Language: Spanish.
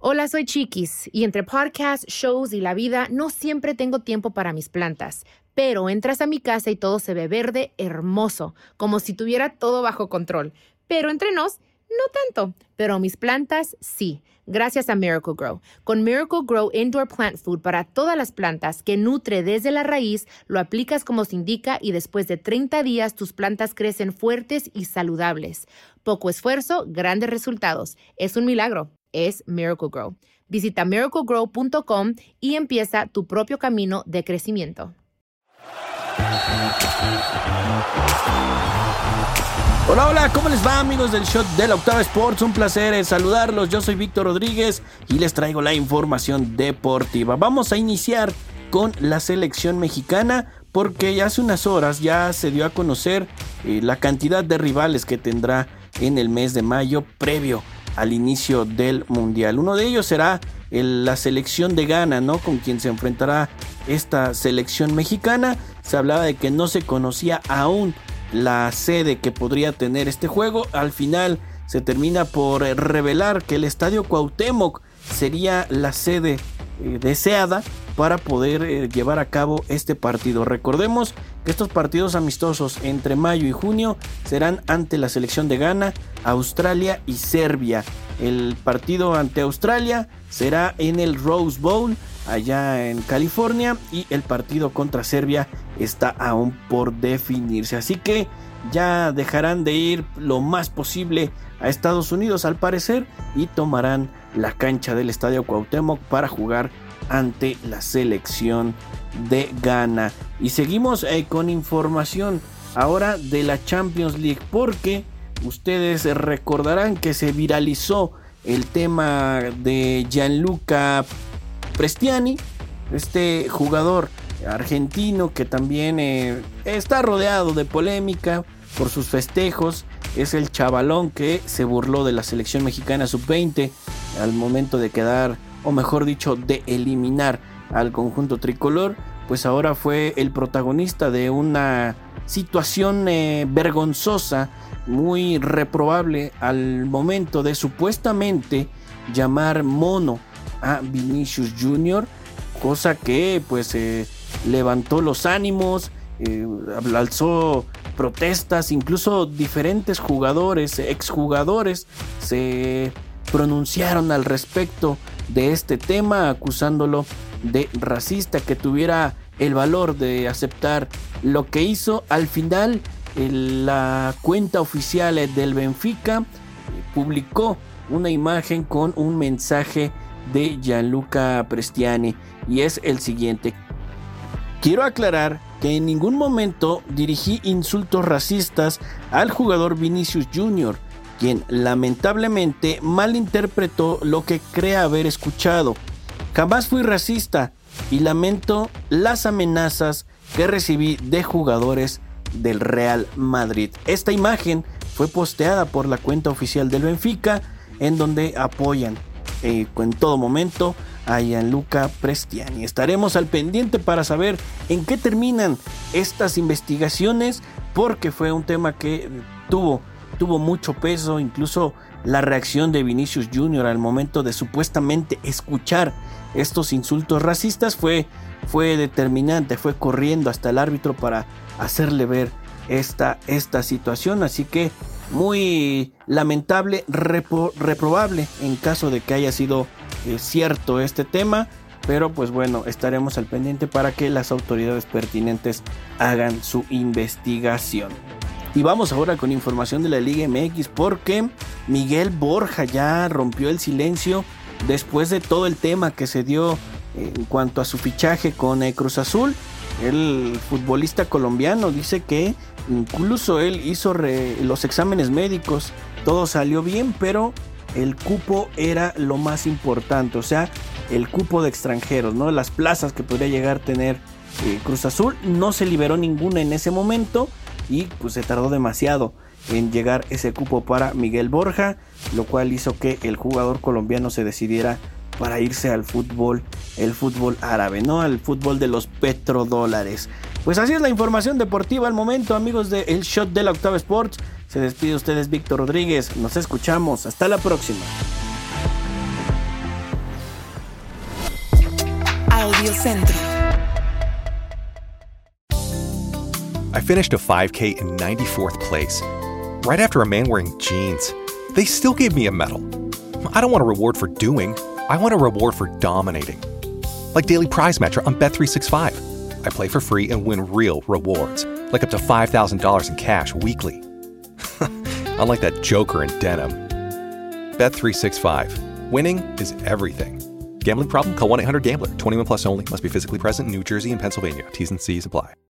Hola, soy Chiquis y entre podcasts, shows y la vida no siempre tengo tiempo para mis plantas. Pero entras a mi casa y todo se ve verde, hermoso, como si tuviera todo bajo control. Pero entre nos, no tanto. Pero mis plantas, sí, gracias a Miracle-Gro. Con Miracle-Gro Indoor Plant Food para todas las plantas que nutre desde la raíz, lo aplicas como se indica y después de 30 días tus plantas crecen fuertes y saludables. Poco esfuerzo, grandes resultados. Es un milagro. Es Miracle-Gro. Visita miraclegrow.com y empieza tu propio camino de crecimiento. Hola, hola, ¿cómo les va, amigos del Shot de la Octava Sports? Un placer saludarlos. Yo soy Víctor Rodríguez y les traigo la información deportiva. Vamos a iniciar con la selección mexicana porque hace unas horas ya se dio a conocer la cantidad de rivales que tendrá en el mes de mayo previo al inicio del Mundial. Uno de ellos será la selección de Ghana, ¿no? Con quien se enfrentará esta selección mexicana. Se hablaba de que no se conocía aún la sede que podría tener este juego. Al final se termina por revelar que el Estadio Cuauhtémoc sería la sede deseada para poder llevar a cabo este partido. Recordemos que estos partidos amistosos entre mayo y junio serán ante la selección de Ghana, Australia y Serbia. El partido ante Australia será en el Rose Bowl allá en California y el partido contra Serbia está aún por definirse. Así que ya dejarán de ir lo más posible a Estados Unidos al parecer y tomarán la cancha del Estadio Cuauhtémoc para jugar ante la selección de Ghana. Y seguimos con información ahora de la Champions League, porque ustedes recordarán que se viralizó el tema de Gianluca Prestiani, este jugador argentino que también está rodeado de polémica por sus festejos. Es el chavalón que se burló de la selección mexicana sub-20 al momento de quedar, o mejor dicho, de eliminar al conjunto tricolor. Pues ahora fue el protagonista de una situación vergonzosa, muy reprobable al momento de supuestamente llamar mono a Vinicius Junior, cosa que pues levantó los ánimos, alzó protestas. Incluso diferentes jugadores, exjugadores se pronunciaron al respecto de este tema, acusándolo de racista, que tuviera el valor de aceptar lo que hizo. Al final la cuenta oficial del Benfica publicó una imagen con un mensaje de Gianluca Prestiani y es el siguiente: quiero aclarar que en ningún momento dirigí insultos racistas al jugador Vinicius Junior, quien lamentablemente malinterpretó lo que cree haber escuchado. Jamás fui racista y lamento las amenazas que recibí de jugadores del Real Madrid. Esta imagen fue posteada por la cuenta oficial del Benfica, en donde apoyan en todo momento a Gianluca Prestiani. Estaremos al pendiente para saber en qué terminan estas investigaciones, porque fue un tema que tuvo mucho peso. Incluso la reacción de Vinicius Junior al momento de supuestamente escuchar estos insultos racistas fue determinante. Fue corriendo hasta el árbitro para hacerle ver esta situación. Así que muy lamentable, reprobable en caso de que haya sido cierto este tema. Pero pues bueno, estaremos al pendiente para que las autoridades pertinentes hagan su investigación. Y vamos ahora con información de la Liga MX, porque Miguel Borja ya rompió el silencio después de todo el tema que se dio en cuanto a su fichaje con Cruz Azul. El futbolista colombiano dice que incluso él hizo los exámenes médicos, todo salió bien, pero el cupo era lo más importante, o sea, el cupo de extranjeros, ¿no? Las plazas que podría llegar a tener Cruz Azul, no se liberó ninguna en ese momento y pues se tardó demasiado en llegar ese cupo para Miguel Borja, lo cual hizo que el jugador colombiano se decidiera para irse al fútbol, el fútbol árabe, ¿no? Al fútbol de los petrodólares. Pues así es la información deportiva al momento, amigos de El Shot de la Octava Sports. Se despide ustedes Víctor Rodríguez, nos escuchamos, hasta la próxima. Audio Centro. I finished a 5K in 94th place, right after a man wearing jeans. They still gave me a medal. I don't want a reward for doing. I want a reward for dominating. Like Daily Prize Match on Bet365. I play for free and win real rewards, like up to $5,000 in cash weekly. Unlike that joker in denim. Bet365. Winning is everything. Gambling problem? Call 1-800-GAMBLER. 21 plus only. Must be physically present in New Jersey and Pennsylvania. T's and C's apply.